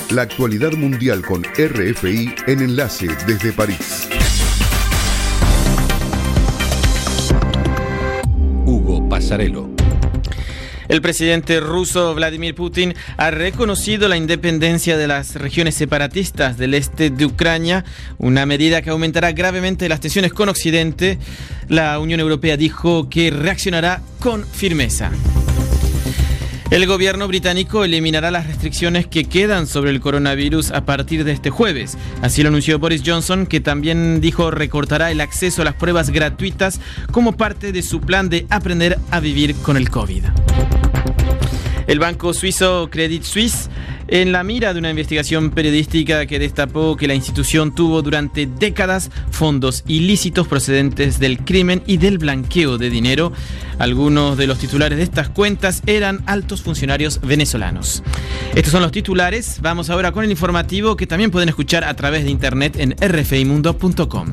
La actualidad mundial con RFI en Enlace desde París. Hugo Passarello. El presidente ruso Vladimir Putin ha reconocido la independencia de las regiones separatistas del este de Ucrania, una medida que aumentará gravemente las tensiones con Occidente. La Unión Europea dijo que reaccionará con firmeza. El gobierno británico eliminará las restricciones que quedan sobre el coronavirus a partir de este jueves. Así lo anunció Boris Johnson, que también dijo recortará el acceso a las pruebas gratuitas como parte de su plan de aprender a vivir con el COVID. El banco suizo Credit Suisse, en la mira de una investigación periodística que destapó que la institución tuvo durante décadas fondos ilícitos procedentes del crimen y del blanqueo de dinero. Algunos de los titulares de estas cuentas eran altos funcionarios venezolanos. Estos son los titulares. Vamos ahora con el informativo que también pueden escuchar a través de internet en rfimundo.com.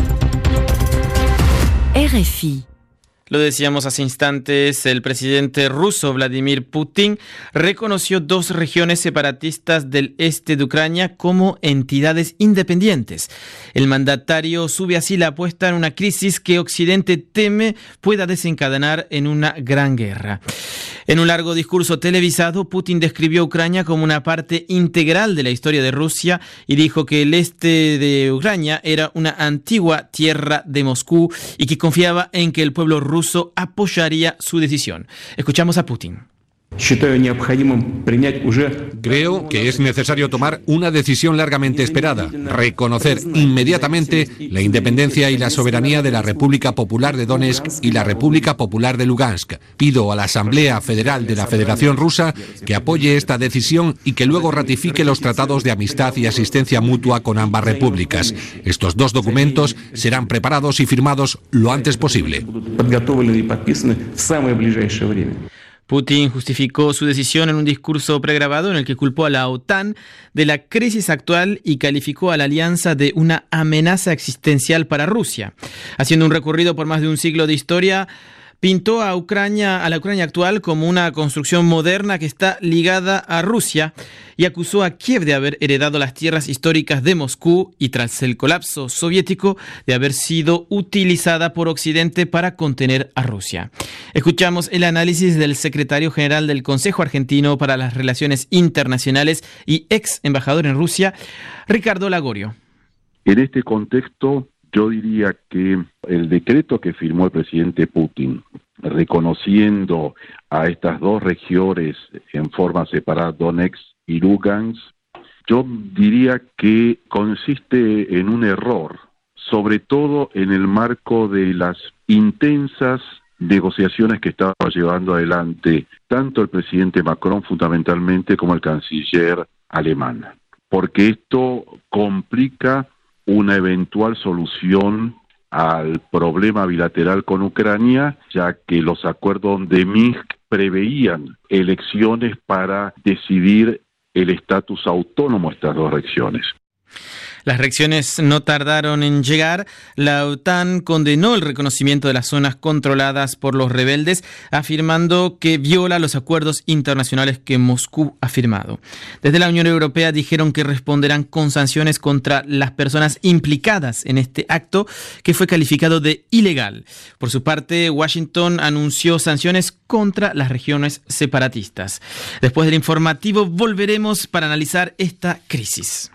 RFI. Lo decíamos hace instantes, el presidente ruso Vladimir Putin reconoció 2 regiones separatistas del este de Ucrania como entidades independientes. El mandatario sube así la apuesta en una crisis que Occidente teme pueda desencadenar en una gran guerra. En un largo discurso televisado, Putin describió a Ucrania como una parte integral de la historia de Rusia y dijo que el este de Ucrania era una antigua tierra de Moscú y que confiaba en que el pueblo ruso apoyaría su decisión. Escuchamos a Putin. Creo que es necesario tomar una decisión largamente esperada, reconocer inmediatamente la independencia y la soberanía de la República Popular de Donetsk y la República Popular de Lugansk. Pido a la Asamblea Federal de la Federación Rusa que apoye esta decisión y que luego ratifique los tratados de amistad y asistencia mutua con ambas repúblicas. Estos 2 documentos serán preparados y firmados lo antes posible. Putin justificó su decisión en un discurso pregrabado en el que culpó a la OTAN de la crisis actual y calificó a la alianza de una amenaza existencial para Rusia. Haciendo un recorrido por más de un siglo de historia, pintó a la Ucrania actual como una construcción moderna que está ligada a Rusia y acusó a Kiev de haber heredado las tierras históricas de Moscú y tras el colapso soviético de haber sido utilizada por Occidente para contener a Rusia. Escuchamos el análisis del secretario general del Consejo Argentino para las Relaciones Internacionales y ex embajador en Rusia, Ricardo Lagorio. En este contexto, yo diría que el decreto que firmó el presidente Putin, reconociendo a estas 2 regiones en forma separada, Donetsk y Lugansk, yo diría que consiste en un error, sobre todo en el marco de las intensas negociaciones que estaba llevando adelante tanto el presidente Macron fundamentalmente como el canciller alemán, porque esto complica una eventual solución al problema bilateral con Ucrania, ya que los acuerdos de Minsk preveían elecciones para decidir el estatus autónomo de estas 2 regiones. Las reacciones no tardaron en llegar. La OTAN condenó el reconocimiento de las zonas controladas por los rebeldes, afirmando que viola los acuerdos internacionales que Moscú ha firmado. Desde la Unión Europea dijeron que responderán con sanciones contra las personas implicadas en este acto, que fue calificado de ilegal. Por su parte, Washington anunció sanciones contra las regiones separatistas. Después del informativo volveremos para analizar esta crisis.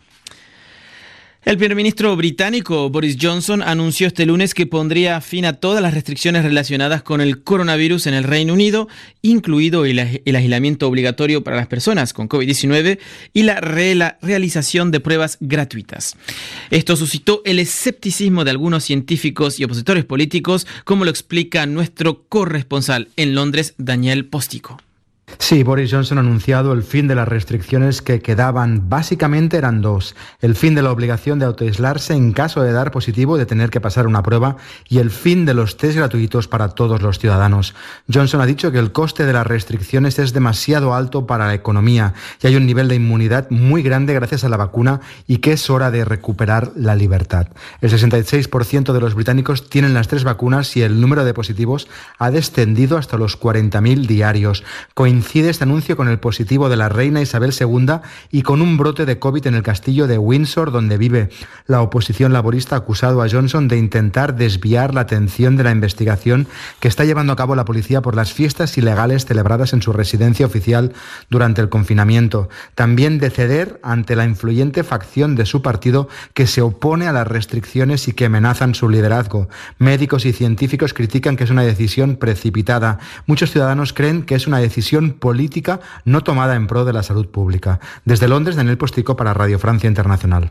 El primer ministro británico Boris Johnson anunció este lunes que pondría fin a todas las restricciones relacionadas con el coronavirus en el Reino Unido, incluido el aislamiento obligatorio para las personas con COVID-19 y la realización de pruebas gratuitas. Esto suscitó el escepticismo de algunos científicos y opositores políticos, como lo explica nuestro corresponsal en Londres, Daniel Postico. Sí, Boris Johnson ha anunciado el fin de las restricciones que quedaban. Básicamente eran 2. El fin de la obligación de autoaislarse en caso de dar positivo, de tener que pasar una prueba, y el fin de los test gratuitos para todos los ciudadanos. Johnson ha dicho que el coste de las restricciones es demasiado alto para la economía y hay un nivel de inmunidad muy grande gracias a la vacuna y que es hora de recuperar la libertad. El 66% de los británicos tienen las 3 vacunas y el número de positivos ha descendido hasta los 40.000 diarios. Coincide Coincide este anuncio con el positivo de la reina Isabel II y con un brote de COVID en el castillo de Windsor, donde vive. La oposición laborista ha acusado a Johnson de intentar desviar la atención de la investigación que está llevando a cabo la policía por las fiestas ilegales celebradas en su residencia oficial durante el confinamiento. También de ceder ante la influyente facción de su partido que se opone a las restricciones y que amenazan su liderazgo. Médicos y científicos critican que es una decisión precipitada. Muchos ciudadanos creen que es una decisión política no tomada en pro de la salud pública. Desde Londres, Daniel Postico para Radio Francia Internacional.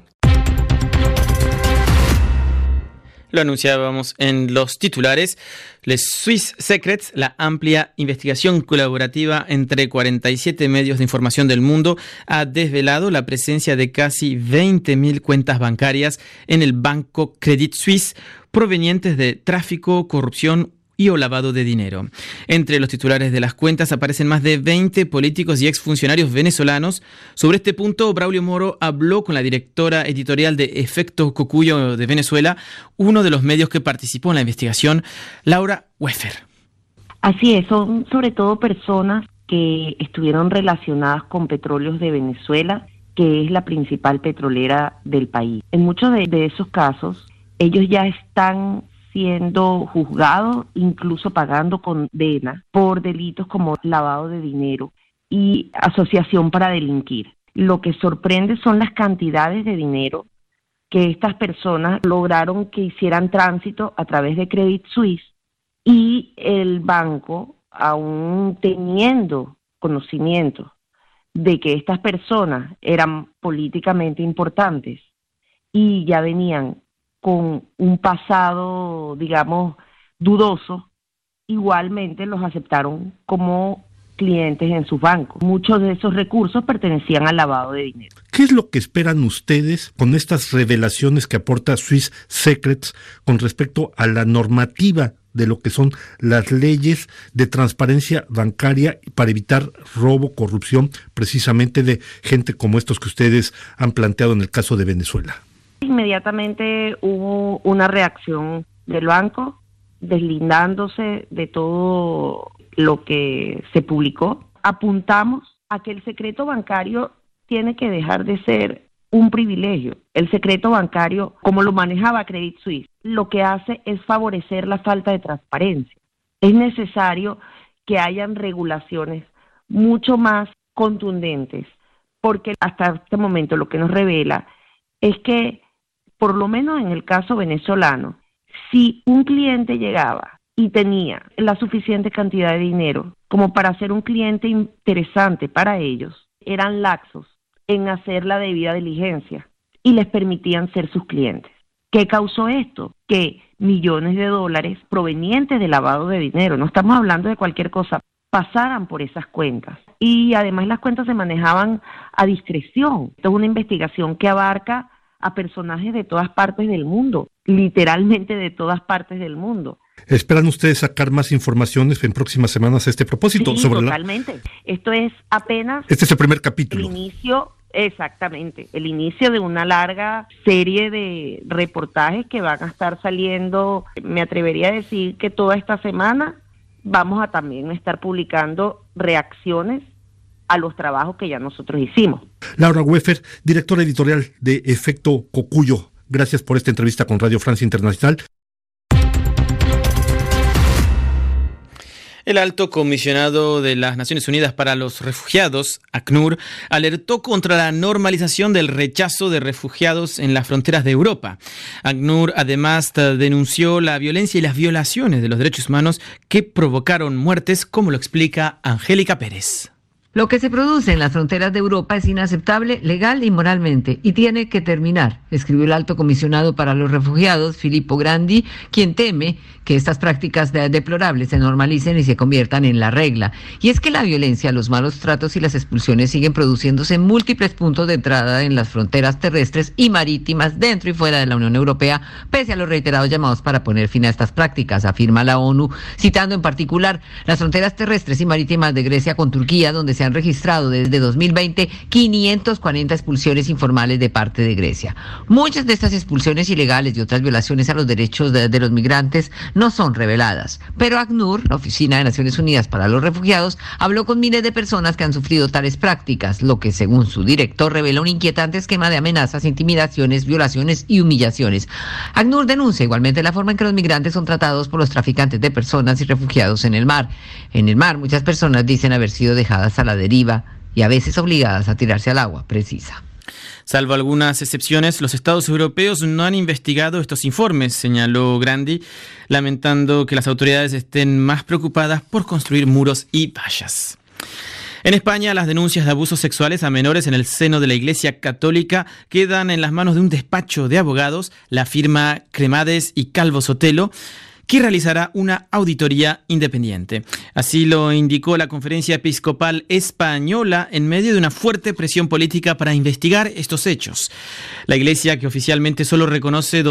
Lo anunciábamos en los titulares. Les Swiss Secrets, la amplia investigación colaborativa entre 47 medios de información del mundo, ha desvelado la presencia de casi 20.000 cuentas bancarias en el banco Credit Suisse provenientes de tráfico, corrupción o lavado de dinero. Entre los titulares de las cuentas aparecen más de 20 políticos y exfuncionarios venezolanos. Sobre este punto, Braulio Moro habló con la directora editorial de Efecto Cocuyo de Venezuela, uno de los medios que participó en la investigación, Laura Weffer. Así es, son sobre todo personas que estuvieron relacionadas con Petróleos de Venezuela, que es la principal petrolera del país. En muchos de esos casos, ellos ya están siendo juzgados, incluso pagando condena por delitos como lavado de dinero y asociación para delinquir. Lo que sorprende son las cantidades de dinero que estas personas lograron que hicieran tránsito a través de Credit Suisse, y el banco, aún teniendo conocimiento de que estas personas eran políticamente importantes y ya venían con un pasado, digamos, dudoso, igualmente los aceptaron como clientes en sus bancos. Muchos de esos recursos pertenecían al lavado de dinero. ¿Qué es lo que esperan ustedes con estas revelaciones que aporta Swiss Secrets con respecto a la normativa de lo que son las leyes de transparencia bancaria para evitar robo, corrupción, precisamente de gente como estos que ustedes han planteado en el caso de Venezuela? Inmediatamente hubo una reacción del banco, deslindándose de todo lo que se publicó. Apuntamos a que el secreto bancario tiene que dejar de ser un privilegio. El secreto bancario, como lo manejaba Credit Suisse, lo que hace es favorecer la falta de transparencia. Es necesario que hayan regulaciones mucho más contundentes, porque hasta este momento lo que nos revela es que, por lo menos en el caso venezolano, si un cliente llegaba y tenía la suficiente cantidad de dinero como para ser un cliente interesante para ellos, eran laxos en hacer la debida diligencia y les permitían ser sus clientes. ¿Qué causó esto? Que millones de dólares provenientes de lavado de dinero, no estamos hablando de cualquier cosa, pasaran por esas cuentas. Y además las cuentas se manejaban a discreción. Esto es una investigación que abarca a personajes de todas partes del mundo, literalmente de todas partes del mundo. ¿Esperan ustedes sacar más informaciones en próximas semanas a este propósito? Sí, totalmente. Esto es apenas... Este es el primer capítulo. El inicio, exactamente, el inicio de una larga serie de reportajes que van a estar saliendo. Me atrevería a decir que toda esta semana vamos a también estar publicando reacciones a los trabajos que ya nosotros hicimos. Laura Weffer, directora editorial de Efecto Cocuyo, gracias por esta entrevista con Radio Francia Internacional. El alto comisionado de las Naciones Unidas para los Refugiados, ACNUR, alertó contra la normalización del rechazo de refugiados en las fronteras de Europa. ACNUR además denunció la violencia y las violaciones de los derechos humanos que provocaron muertes, como lo explica Angélica Pérez. Lo que se produce en las fronteras de Europa es inaceptable legal y moralmente y tiene que terminar, escribió el alto comisionado para los refugiados, Filippo Grandi, quien teme que estas prácticas deplorables se normalicen y se conviertan en la regla. Y es que la violencia, los malos tratos y las expulsiones siguen produciéndose en múltiples puntos de entrada en las fronteras terrestres y marítimas dentro y fuera de la Unión Europea, pese a los reiterados llamados para poner fin a estas prácticas, afirma la ONU, citando en particular las fronteras terrestres y marítimas de Grecia con Turquía, donde se se han registrado desde 2020 540 expulsiones informales de parte de Grecia. Muchas de estas expulsiones ilegales y otras violaciones a los derechos de los migrantes no son reveladas, pero ACNUR, la Oficina de Naciones Unidas para los Refugiados, habló con miles de personas que han sufrido tales prácticas, lo que según su director revela un inquietante esquema de amenazas, intimidaciones, violaciones y humillaciones. ACNUR denuncia igualmente la forma en que los migrantes son tratados por los traficantes de personas y refugiados en el mar. En el mar, muchas personas dicen haber sido dejadas a la deriva y a veces obligadas a tirarse al agua, precisa. Salvo algunas excepciones, los estados europeos no han investigado estos informes, señaló Grandi, lamentando que las autoridades estén más preocupadas por construir muros y vallas. En España, las denuncias de abusos sexuales a menores en el seno de la Iglesia Católica quedan en las manos de un despacho de abogados, la firma Cremades y Calvo Sotelo, que realizará una auditoría independiente. Así lo indicó la Conferencia Episcopal Española en medio de una fuerte presión política para investigar estos hechos. La Iglesia, que oficialmente solo reconoce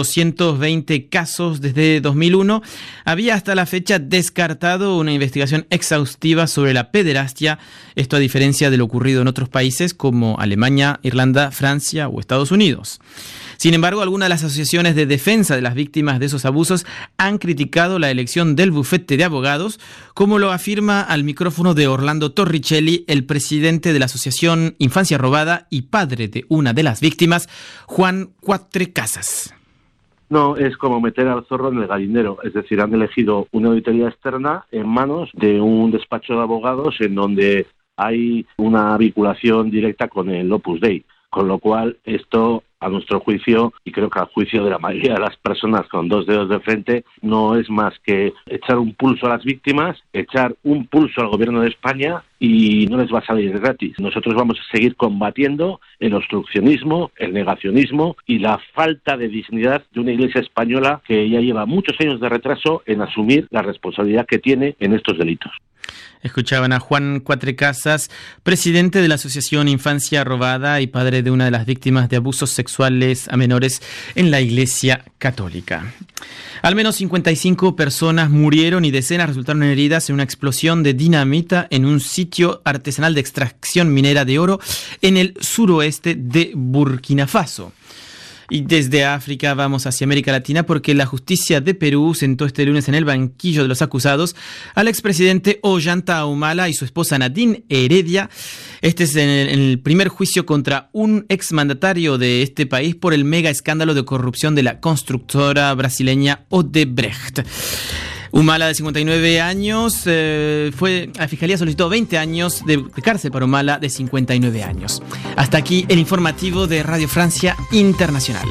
220 casos desde 2001, había hasta la fecha descartado una investigación exhaustiva sobre la pederastia, esto a diferencia de lo ocurrido en otros países como Alemania, Irlanda, Francia o Estados Unidos. Sin embargo, algunas de las asociaciones de defensa de las víctimas de esos abusos han criticado la elección del bufete de abogados, como lo afirma al micrófono de Orlando Torricelli, el presidente de la Asociación Infancia Robada y padre de una de las víctimas, Juan Cuatrecasas. No, es como meter al zorro en el gallinero, es decir, han elegido una auditoría externa en manos de un despacho de abogados en donde hay una vinculación directa con el Opus Dei, con lo cual esto, a nuestro juicio, y creo que al juicio de la mayoría de las personas con dos dedos de frente, no es más que echar un pulso a las víctimas, echar un pulso al gobierno de España y no les va a salir gratis. Nosotros vamos a seguir combatiendo el obstruccionismo, el negacionismo y la falta de dignidad de una Iglesia española que ya lleva muchos años de retraso en asumir la responsabilidad que tiene en estos delitos. Escuchaban a Juan Cuatrecasas, presidente de la Asociación Infancia Robada y padre de una de las víctimas de abusos sexuales a menores en la Iglesia Católica. Al menos 55 personas murieron y decenas resultaron heridas en una explosión de dinamita en un sitio artesanal de extracción minera de oro en el suroeste de Burkina Faso. Y desde África vamos hacia América Latina porque la justicia de Perú sentó este lunes en el banquillo de los acusados al expresidente Ollanta Humala y su esposa Nadine Heredia. Este es en el primer juicio contra un exmandatario de este país por el mega escándalo de corrupción de la constructora brasileña Odebrecht. Humala, de 59 años, la Fiscalía solicitó 20 años de cárcel para Humala, de 59 años. Hasta aquí el informativo de Radio Francia Internacional.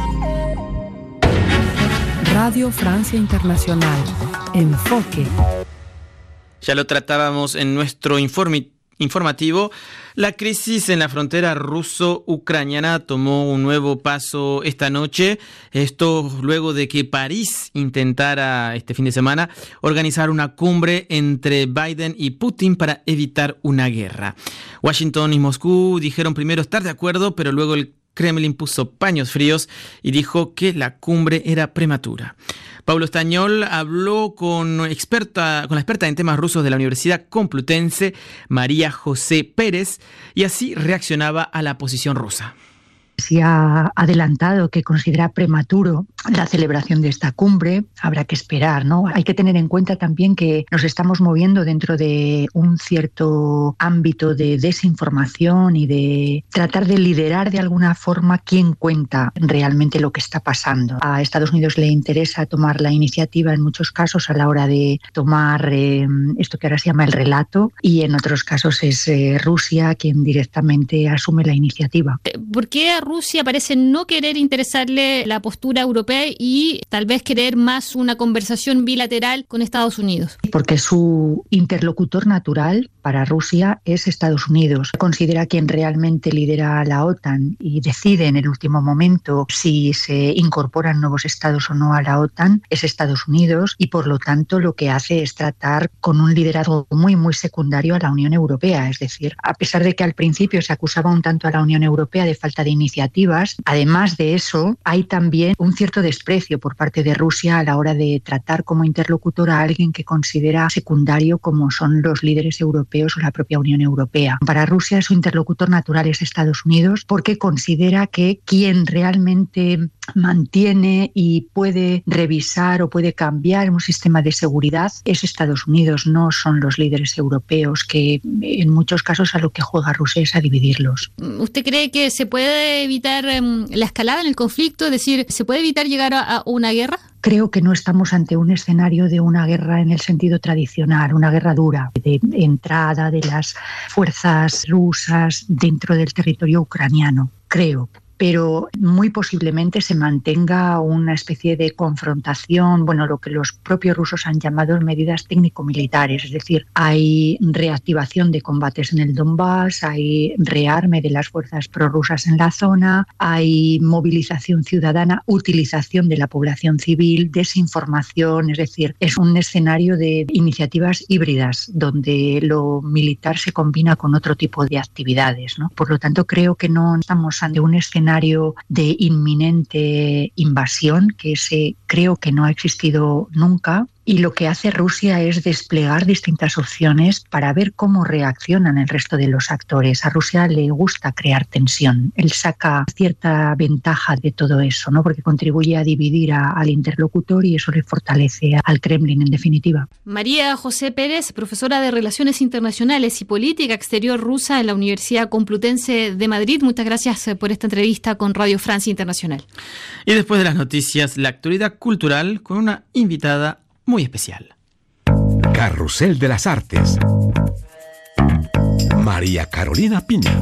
Radio Francia Internacional. Enfoque. Ya lo tratábamos en nuestro informativo. La crisis en la frontera ruso-ucraniana tomó un nuevo paso esta noche. Esto luego de que París intentara este fin de semana organizar una cumbre entre Biden y Putin para evitar una guerra. Washington y Moscú dijeron primero estar de acuerdo, pero luego el Kremlin puso paños fríos y dijo que la cumbre era prematura. Paulo Estañol habló con la experta en temas rusos de la Universidad Complutense, María José Pérez, y así reaccionaba a la posición rusa. Se ha adelantado que considera prematuro la celebración de esta cumbre. Habrá que esperar, ¿no? Hay que tener en cuenta también que nos estamos moviendo dentro de un cierto ámbito de desinformación y de tratar de liderar de alguna forma quién cuenta realmente lo que está pasando. A Estados Unidos le interesa tomar la iniciativa en muchos casos a la hora de tomar esto que ahora se llama el relato, y en otros casos es Rusia quien directamente asume la iniciativa. ¿Por qué a Rusia parece no querer interesarle la postura europea y tal vez querer más una conversación bilateral con Estados Unidos? Porque su interlocutor natural para Rusia es Estados Unidos. Considera quien realmente lidera la OTAN y decide en el último momento si se incorporan nuevos estados o no a la OTAN es Estados Unidos, y por lo tanto lo que hace es tratar con un liderazgo muy muy secundario a la Unión Europea. Es decir, a pesar de que al principio se acusaba un tanto a la Unión Europea de falta de iniciativas, además de eso hay también un cierto desprecio por parte de Rusia a la hora de tratar como interlocutor a alguien que considera secundario como son los líderes europeos europeos o la propia Unión Europea. Para Rusia su interlocutor natural es Estados Unidos porque considera que quien realmente mantiene y puede revisar o puede cambiar un sistema de seguridad es Estados Unidos, no son los líderes europeos, que en muchos casos a lo que juega Rusia es a dividirlos. ¿Usted cree que se puede evitar la escalada en el conflicto? Es decir, ¿se puede evitar llegar a una guerra? Creo que no estamos ante un escenario de una guerra en el sentido tradicional, una guerra dura, de entrada de las fuerzas rusas dentro del territorio ucraniano, creo. Pero muy posiblemente se mantenga una especie de confrontación, bueno, lo que los propios rusos han llamado medidas técnico-militares, es decir, hay reactivación de combates en el Donbass, hay rearme de las fuerzas prorrusas en la zona, hay movilización ciudadana, utilización de la población civil, desinformación, es decir, es un escenario de iniciativas híbridas donde lo militar se combina con otro tipo de actividades, ¿no? Por lo tanto, creo que no estamos ante un escenario de inminente invasión, que ese creo que no ha existido nunca. Y lo que hace Rusia es desplegar distintas opciones para ver cómo reaccionan el resto de los actores. A Rusia le gusta crear tensión. Él saca cierta ventaja de todo eso, ¿no? Porque contribuye a dividir al interlocutor y eso le fortalece al Kremlin, en definitiva. María José Pérez, profesora de Relaciones Internacionales y Política Exterior rusa en la Universidad Complutense de Madrid. Muchas gracias por esta entrevista con Radio Francia Internacional. Y después de las noticias, la actualidad cultural con una invitada muy especial. Carrusel de las Artes. María Carolina Piña.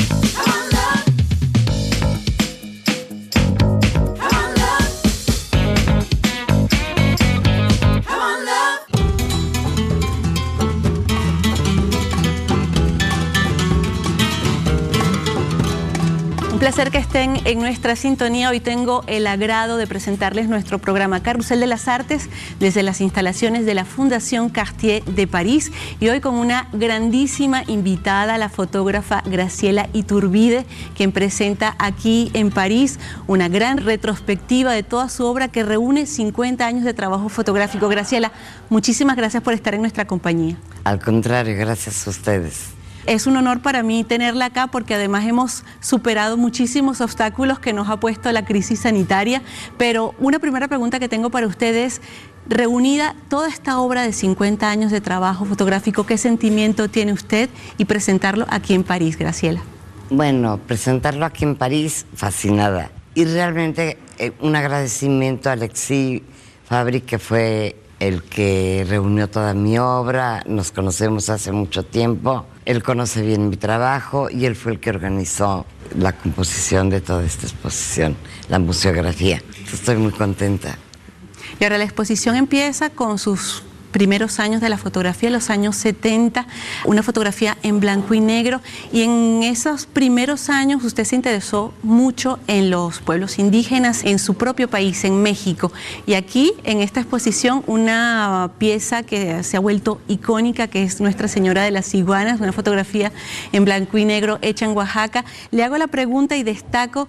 Un placer que estén en nuestra sintonía. Hoy tengo el agrado de presentarles nuestro programa Carrusel de las Artes desde las instalaciones de la Fundación Cartier de París, y hoy con una grandísima invitada, la fotógrafa Graciela Iturbide, quien presenta aquí en París una gran retrospectiva de toda su obra que reúne 50 años de trabajo fotográfico. Graciela, muchísimas gracias por estar en nuestra compañía. Al contrario, gracias a ustedes. Es un honor para mí tenerla acá porque además hemos superado muchísimos obstáculos que nos ha puesto la crisis sanitaria. Pero una primera pregunta que tengo para ustedes, reunida toda esta obra de 50 años de trabajo fotográfico, ¿qué sentimiento tiene usted y presentarlo aquí en París, Graciela? Bueno, presentarlo aquí en París, fascinada. Y realmente un agradecimiento a Alexis Fabry, que fue el que reunió toda mi obra. Nos conocemos hace mucho tiempo. Él conoce bien mi trabajo y él fue el que organizó la composición de toda esta exposición, la museografía. Estoy muy contenta. Y ahora la exposición empieza con sus primeros años de la fotografía, los años 70, una fotografía en blanco y negro, y en esos primeros años usted se interesó mucho en los pueblos indígenas en su propio país, en México, y aquí en esta exposición una pieza que se ha vuelto icónica, que es Nuestra Señora de las Iguanas, una fotografía en blanco y negro hecha en Oaxaca. Le hago la pregunta y destaco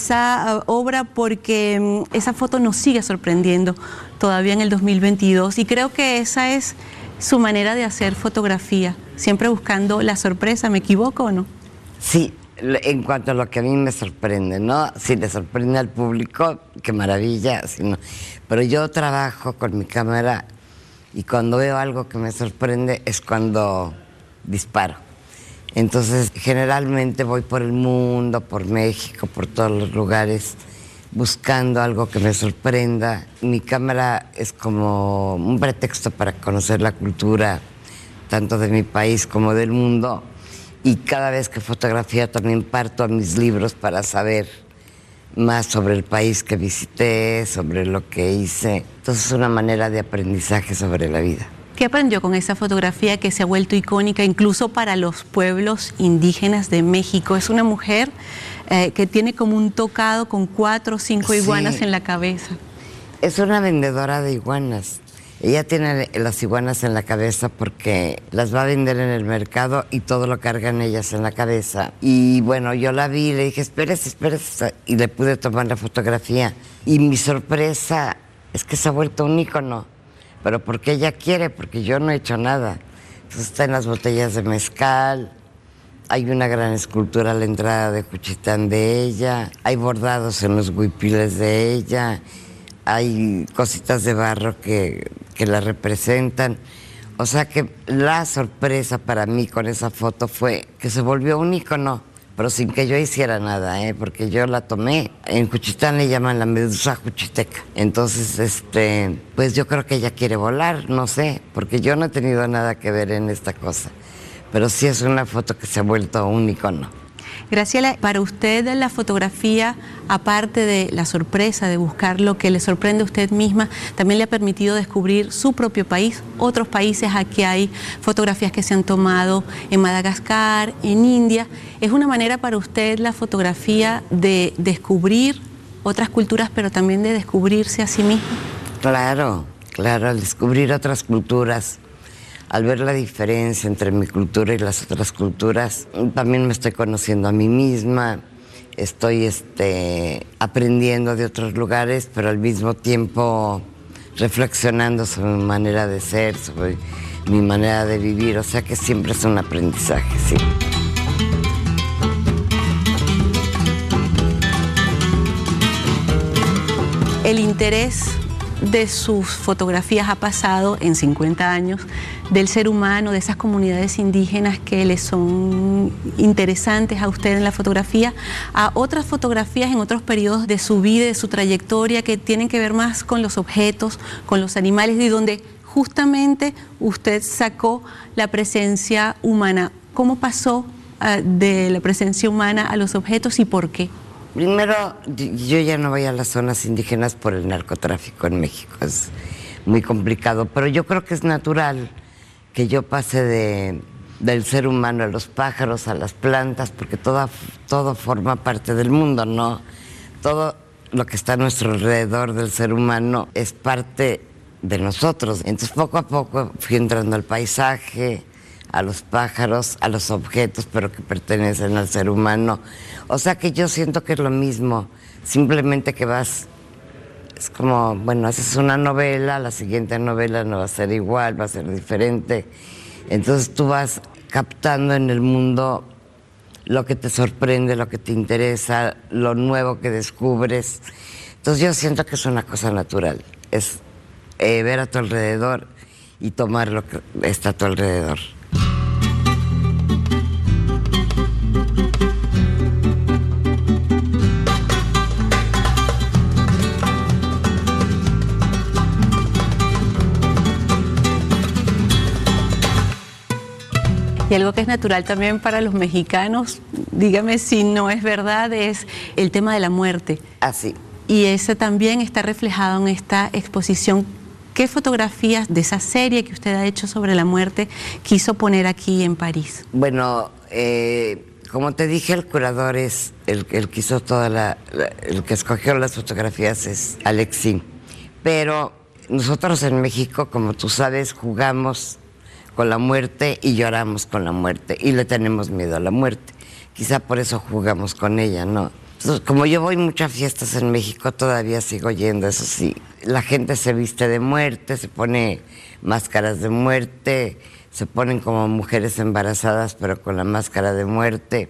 esa obra porque esa foto nos sigue sorprendiendo todavía en el 2022, y creo que esa es su manera de hacer fotografía, siempre buscando la sorpresa. ¿Me equivoco o no? Sí, en cuanto a lo que a mí me sorprende, ¿no? Si le sorprende al público, qué maravilla, si no. Pero yo trabajo con mi cámara y cuando veo algo que me sorprende es cuando disparo. Entonces, generalmente voy por el mundo, por México, por todos los lugares, buscando algo que me sorprenda. Mi cámara es como un pretexto para conocer la cultura, tanto de mi país como del mundo. Y cada vez que fotografía también parto a mis libros para saber más sobre el país que visité, sobre lo que hice. Entonces es una manera de aprendizaje sobre la vida. ¿Qué aprendió con esa fotografía que se ha vuelto icónica incluso para los pueblos indígenas de México? Es una mujer que tiene como un tocado con 4 o 5 iguanas en la cabeza. Es una vendedora de iguanas. Ella tiene las iguanas en la cabeza porque las va a vender en el mercado y todo lo cargan ellas en la cabeza. Y bueno, yo la vi y le dije, espérese, y le pude tomar la fotografía. Y mi sorpresa es que se ha vuelto un ícono. Pero porque ella quiere, porque yo no he hecho nada. está en las botellas de mezcal. Hay una gran escultura a la entrada de Juchitán de ella, hay bordados en los huipiles de ella, hay cositas de barro que la representan. O sea que la sorpresa para mí con esa foto fue que se volvió un ícono, pero sin que yo hiciera nada, porque yo la tomé. En Juchitán le llaman la medusa juchiteca. Entonces, pues yo creo que ella quiere volar, no sé, porque yo no he tenido nada que ver en esta cosa. Pero sí es una foto que se ha vuelto un icono. Graciela, para usted la fotografía, aparte de la sorpresa de buscar lo que le sorprende a usted misma, también le ha permitido descubrir su propio país, otros países. Aquí hay fotografías que se han tomado en Madagascar, en India. ¿Es una manera para usted la fotografía de descubrir otras culturas, pero también de descubrirse a sí misma? Claro, al descubrir otras culturas, al ver la diferencia entre mi cultura y las otras culturas, también me estoy conociendo a mí misma, estoy aprendiendo de otros lugares, pero al mismo tiempo reflexionando sobre mi manera de ser, sobre mi manera de vivir, o sea que siempre es un aprendizaje, sí. El interés de sus fotografías ha pasado en 50 años del ser humano, de esas comunidades indígenas que le son interesantes a usted en la fotografía, a otras fotografías en otros periodos de su vida, de su trayectoria, que tienen que ver más con los objetos, con los animales, y donde justamente usted sacó la presencia humana. ¿Cómo pasó de la presencia humana a los objetos y por qué? Primero, yo ya no voy a las zonas indígenas por el narcotráfico en México, es muy complicado, pero yo creo que es natural que yo pase del ser humano a los pájaros, a las plantas, porque todo forma parte del mundo, ¿no? Todo lo que está a nuestro alrededor del ser humano es parte de nosotros. Entonces, poco a poco fui entrando al paisaje, a los pájaros, a los objetos, pero que pertenecen al ser humano. O sea que yo siento que es lo mismo, simplemente que vas, es como, bueno, haces una novela, la siguiente novela no va a ser igual, va a ser diferente. Entonces tú vas captando en el mundo lo que te sorprende, lo que te interesa, lo nuevo que descubres. Entonces yo siento que es una cosa natural, es ver a tu alrededor y tomar lo que está a tu alrededor. Y algo que es natural también para los mexicanos, dígame si no es verdad, es el tema de la muerte. Así. Y ese también está reflejado en esta exposición. ¿Qué fotografías de esa serie que usted ha hecho sobre la muerte quiso poner aquí en París? Bueno, como te dije, el curador es el que hizo el que escogió las fotografías es Alexín. Pero nosotros en México, como tú sabes, jugamos con la muerte y lloramos con la muerte y le tenemos miedo a la muerte. Quizá por eso jugamos con ella, ¿no? Entonces, como yo voy muchas fiestas en México, todavía sigo yendo, eso sí. La gente se viste de muerte, se pone máscaras de muerte, se ponen como mujeres embarazadas pero con la máscara de muerte.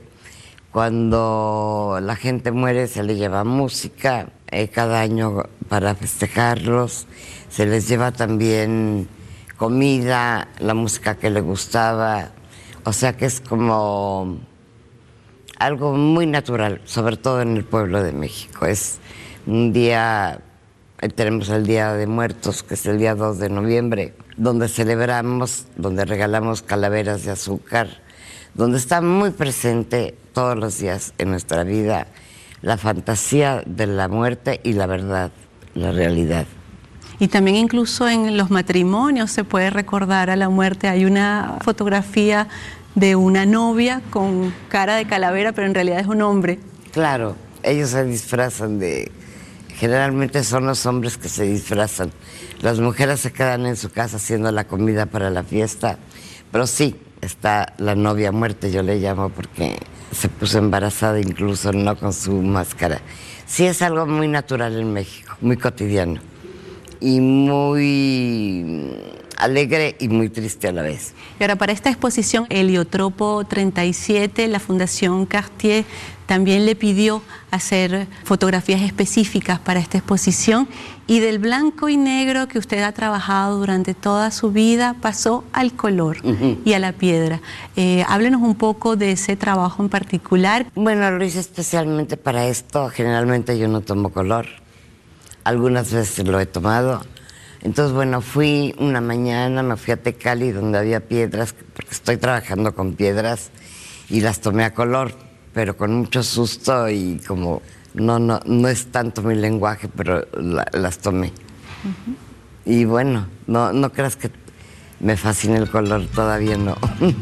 Cuando la gente muere se le lleva música, cada año para festejarlos, se les lleva también comida, la música que le gustaba, o sea que es como algo muy natural, sobre todo en el pueblo de México. Es un día, tenemos el Día de Muertos, que es el día 2 de noviembre, donde celebramos, donde regalamos calaveras de azúcar, donde está muy presente todos los días en nuestra vida la fantasía de la muerte y la verdad, la realidad. Y también incluso en los matrimonios se puede recordar a la muerte. Hay una fotografía de una novia con cara de calavera, pero en realidad es un hombre. Claro, ellos se disfrazan generalmente son los hombres que se disfrazan. Las mujeres se quedan en su casa haciendo la comida para la fiesta, pero sí, está la novia muerte, yo le llamo, porque se puso embarazada incluso, no con su máscara. Sí, es algo muy natural en México, muy cotidiano. y muy alegre y muy triste a la vez. Y ahora, para esta exposición Heliotropo 37, la Fundación Cartier también le pidió hacer fotografías específicas para esta exposición, y del blanco y negro que usted ha trabajado durante toda su vida pasó al color y a la piedra. Háblenos un poco de ese trabajo en particular. Bueno, lo hice especialmente para esto. Generalmente yo no tomo color. Algunas veces lo he tomado. Entonces, bueno, fui una mañana, me fui a Tecali, donde había piedras, porque estoy trabajando con piedras, y las tomé a color, pero con mucho susto, y como no es tanto mi lenguaje, pero las tomé. Y bueno, no creas que me fascina el color, todavía no.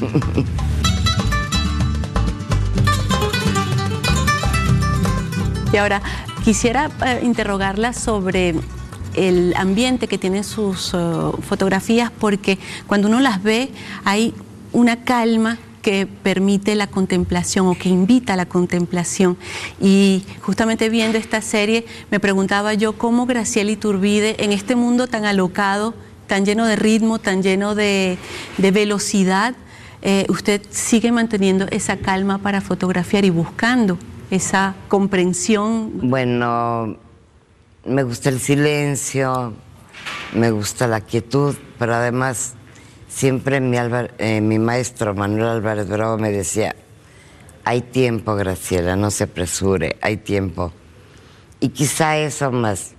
Y ahora, quisiera interrogarla sobre el ambiente que tienen sus fotografías, porque cuando uno las ve hay una calma que permite la contemplación, o que invita a la contemplación. Y justamente viendo esta serie me preguntaba yo cómo Graciela Iturbide, en este mundo tan alocado, tan lleno de ritmo, tan lleno de velocidad, usted sigue manteniendo esa calma para fotografiar y buscando esa comprensión. Bueno, me gusta el silencio, me gusta la quietud, pero además siempre mi maestro Manuel Álvarez Bravo me decía: hay tiempo, Graciela, no se apresure, hay tiempo. Y quizá eso más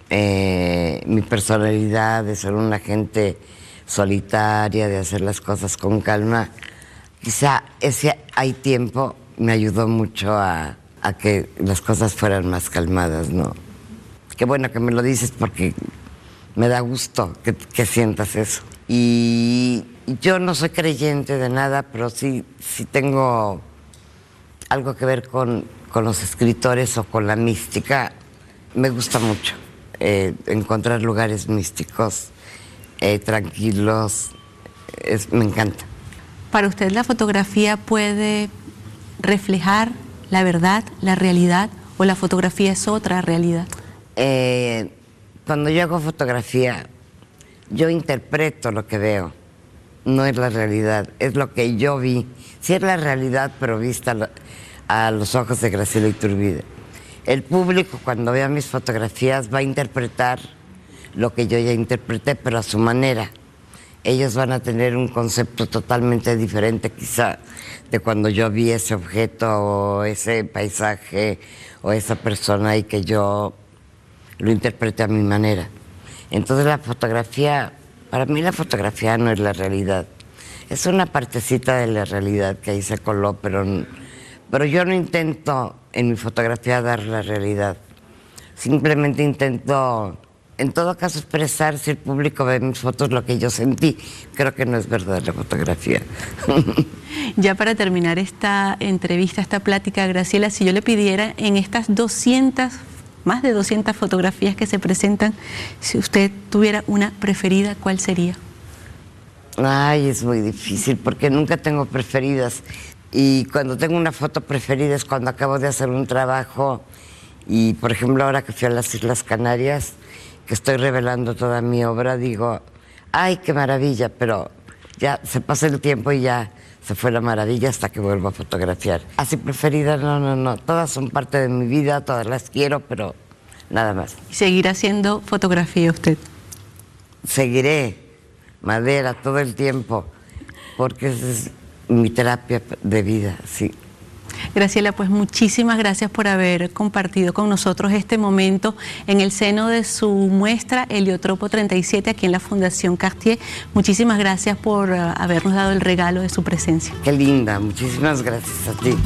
mi personalidad de ser una gente solitaria, de hacer las cosas con calma, quizá ese hay tiempo me ayudó mucho a que las cosas fueran más calmadas, ¿no? Qué bueno que me lo dices, porque me da gusto que sientas eso. Y yo no soy creyente de nada, pero sí tengo algo que ver con los escritores o con la mística. Me gusta mucho encontrar lugares místicos, tranquilos, me encanta. ¿Para usted la fotografía puede reflejar la verdad, la realidad, o la fotografía es otra realidad? Cuando yo hago fotografía, yo interpreto lo que veo, no es la realidad, es lo que yo vi. Sí es la realidad, pero vista a los ojos de Graciela Iturbide. El público, cuando vea mis fotografías, va a interpretar lo que yo ya interpreté, pero a su manera. Ellos van a tener un concepto totalmente diferente, quizá, de cuando yo vi ese objeto o ese paisaje o esa persona, y que yo lo interprete a mi manera. Entonces la fotografía, para mí la fotografía no es la realidad. Es una partecita de la realidad que ahí se coló, pero yo no intento en mi fotografía dar la realidad. Simplemente intento, en todo caso, expresar, si el público ve mis fotos, lo que yo sentí. Creo que no es verdad la fotografía. Ya para terminar esta entrevista, esta plática, Graciela, si yo le pidiera en estas más de 200 fotografías que se presentan, si usted tuviera una preferida, ¿cuál sería? Ay, es muy difícil, porque nunca tengo preferidas. Y cuando tengo una foto preferida es cuando acabo de hacer un trabajo, y por ejemplo ahora que fui a las Islas Canarias, que estoy revelando toda mi obra, digo, ay, qué maravilla, pero ya se pasa el tiempo y ya se fue la maravilla hasta que vuelvo a fotografiar. Así preferida, no, todas son parte de mi vida, todas las quiero, pero nada más. ¿Y seguirá haciendo fotografía usted? Seguiré, madera, todo el tiempo, porque esa es mi terapia de vida, sí. Graciela, pues muchísimas gracias por haber compartido con nosotros este momento en el seno de su muestra Heliotropo 37 aquí en la Fundación Cartier. Muchísimas gracias por habernos dado el regalo de su presencia. Qué linda, muchísimas gracias a ti.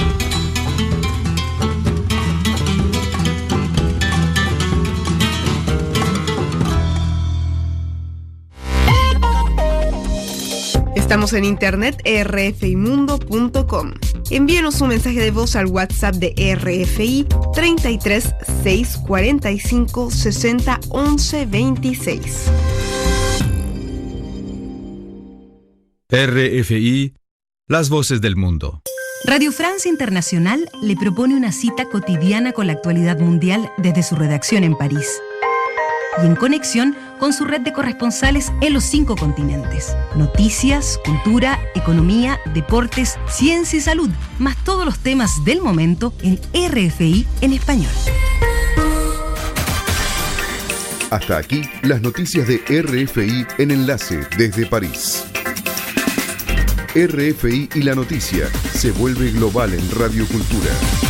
Estamos en internet rfimundo.com. Envíenos un mensaje de voz al WhatsApp de RFI 33 645 60 11 26. RFI, las voces del mundo. Radio Francia Internacional le propone una cita cotidiana con la actualidad mundial desde su redacción en París. y en conexión con su red de corresponsales en los 5 continentes. Noticias, cultura, economía, deportes, ciencia y salud, más todos los temas del momento en RFI en español. Hasta aquí las noticias de RFI en Enlace desde París. RFI y la noticia se vuelve global en Radio Cultura.